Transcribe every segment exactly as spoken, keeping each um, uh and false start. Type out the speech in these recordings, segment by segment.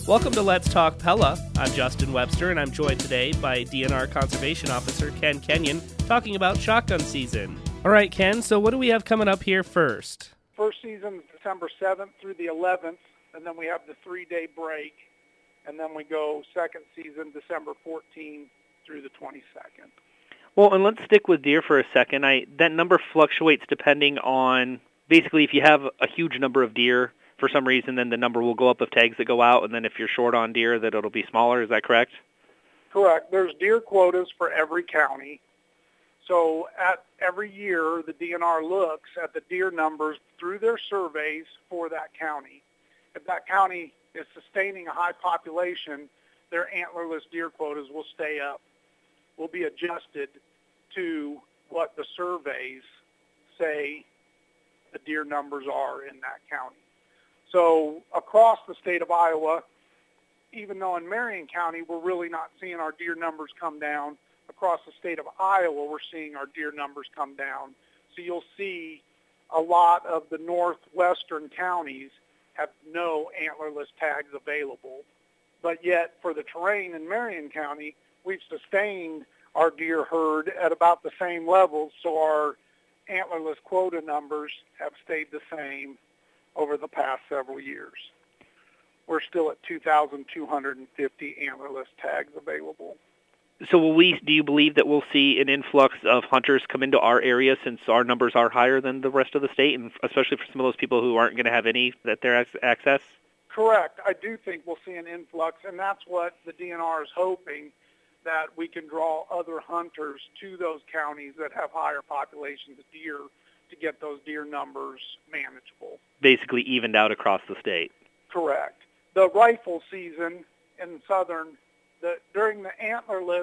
Welcome to Let's Talk Pella. I'm Justin Webster, and I'm joined today by D N R Conservation Officer Ken Kenyon, talking about shotgun season. All right, Ken, so what do we have coming up here first? First season is December seventh through the eleventh, and then we have the three-day break, and then we go second season December fourteenth through the twenty-second. Well, and let's stick with deer for a second. I that number fluctuates depending on, basically, if you have a huge number of deer for some reason, then the number will go up of tags that go out, and then if you're short on deer, that it'll be smaller. Is that correct? Correct. There's deer quotas for every county. So at every year, the D N R looks at the deer numbers through their surveys for that county. If that county is sustaining a high population, their antlerless deer quotas will stay up, will be adjusted to what the surveys say the deer numbers are in that county. So across the state of Iowa, even though in Marion County we're really not seeing our deer numbers come down, across the state of Iowa we're seeing our deer numbers come down. So you'll see a lot of the northwestern counties have no antlerless tags available. But yet for the terrain in Marion County, we've sustained our deer herd at about the same levels, so our antlerless quota numbers have stayed the same over the past several years. We're still at two thousand two hundred fifty antlerless tags available. So will we, do you believe that we'll see an influx of hunters come into our area since our numbers are higher than the rest of the state, and especially for some of those people who aren't going to have any that their access? Correct. I do think we'll see an influx, and that's what the D N R is hoping, that we can draw other hunters to those counties that have higher populations of deer to get those deer numbers manageable. Basically evened out across the state. Correct. The rifle season in southern, the, during the antlerless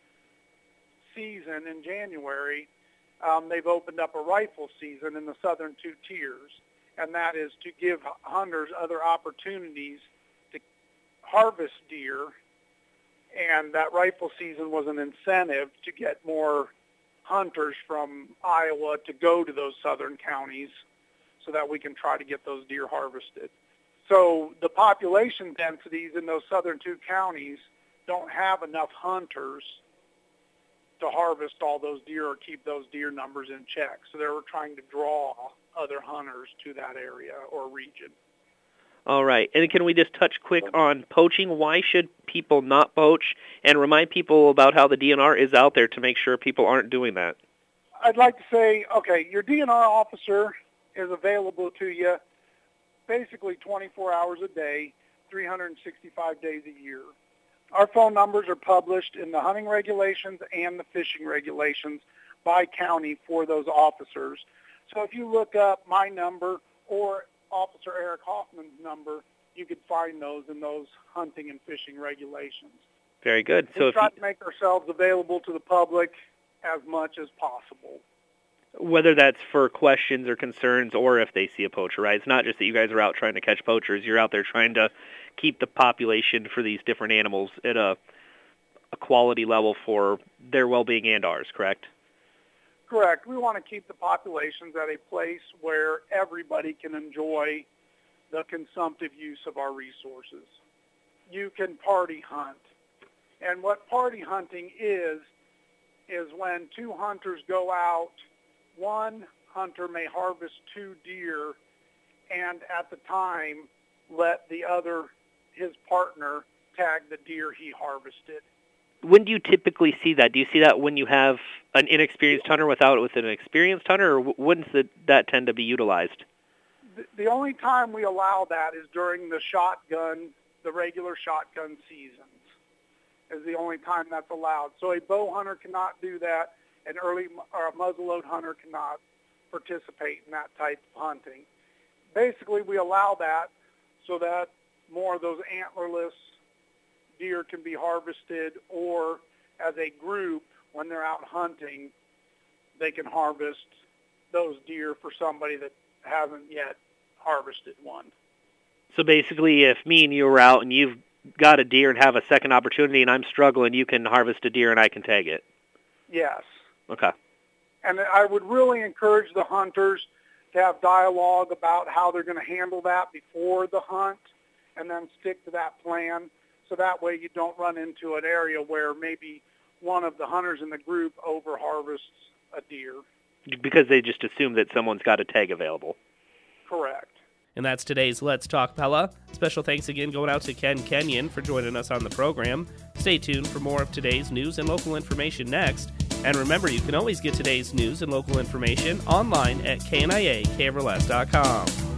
season in January, um, they've opened up a rifle season in the southern two tiers, and that is to give hunters other opportunities to harvest deer, and that rifle season was an incentive to get more hunters from Iowa to go to those southern counties so that we can try to get those deer harvested. So the population densities in those southern two counties don't have enough hunters to harvest all those deer or keep those deer numbers in check. So they were trying to draw other hunters to that area or region. All right. And can we just touch quick on poaching? Why should people not poach? And remind people about how the D N R is out there to make sure people aren't doing that. I'd like to say, okay, your D N R officer is available to you basically twenty-four hours a day, three hundred sixty-five days a year. Our phone numbers are published in the hunting regulations and the fishing regulations by county for those officers. So if you look up my number or Officer Eric Hoffman's number, you could find those in those hunting and fishing regulations. Very good. We so if try you, to make ourselves available to the public as much as possible. Whether that's for questions or concerns or if they see a poacher, right? It's not just that you guys are out trying to catch poachers. You're out there trying to keep the population for these different animals at a, a quality level for their well-being and ours, correct? Correct. We want to keep the populations at a place where everybody can enjoy the consumptive use of our resources. You can party hunt. And what party hunting is, is when two hunters go out, one hunter may harvest two deer and at the time let the other, his partner, tag the deer he harvested. When do you typically see that? Do you see that when you have an inexperienced hunter without with an experienced hunter, or wouldn't that, that tend to be utilized? The, the only time we allow that is during the shotgun, the regular shotgun seasons, is the only time that's allowed. So a bow hunter cannot do that. An early or a muzzleload hunter cannot participate in that type of hunting. Basically, we allow that so that more of those antlerless deer can be harvested, or as a group, when they're out hunting, they can harvest those deer for somebody that hasn't yet harvested one. So basically, if me and you are out and you've got a deer and have a second opportunity and I'm struggling, you can harvest a deer and I can tag it? Yes. Okay. And I would really encourage the hunters to have dialogue about how they're going to handle that before the hunt, and then stick to that plan. So that way you don't run into an area where maybe one of the hunters in the group over-harvests a deer. Because they just assume that someone's got a tag available. Correct. And that's today's Let's Talk Pella. Special thanks again going out to Ken Kenyon for joining us on the program. Stay tuned for more of today's news and local information next. And remember, you can always get today's news and local information online at K N I A K R L S dot com.